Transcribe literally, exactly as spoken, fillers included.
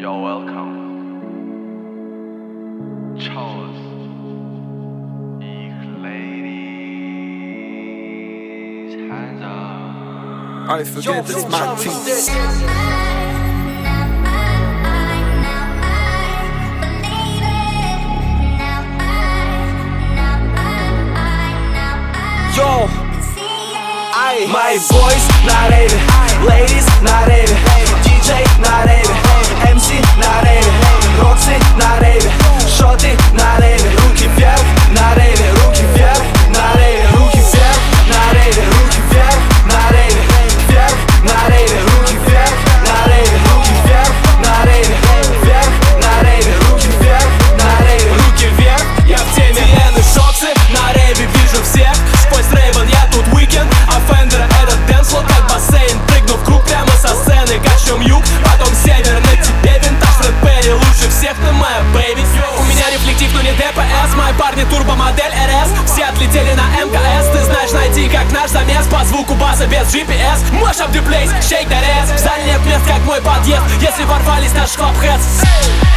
You're welcome. Chose ich ladies hands up. I forget this my team. Yo, I, my boys на рейве, ladies на рейве, диджей на рейве, эм си на рейве, Рокси на рейве, шоты на рейве, руки вверх на рейве, руки вверх на рейве, руки вверх на рейве, руки вверх на рейве, вверх на рейве, руки вверх на рейве, руки вверх на рейве, вверх на рейве, руки вверх на рейве, руки вверх, я в теме. Виены, шоксы на рейве, вижу всех. Сквозь Рейвен, я тут уикенд, а Фендера этот дэнслот как бассейн. Прыгну в круг прямо со сцены, качем юг, потом север. На тебе винтаж Фред Перри, лучше всех ты моя бэйби. У меня рефлектив, но не дэ пэ эс, мои парни турбомодель эр эс. Все отлетели на эм ка эс, ты знаешь найти как наш замес. По звуку баса без джи пи эс, mash up the place, shake that ass. В зале нет мест, как мой подъезд, если ворвались наш клаб-хэдс.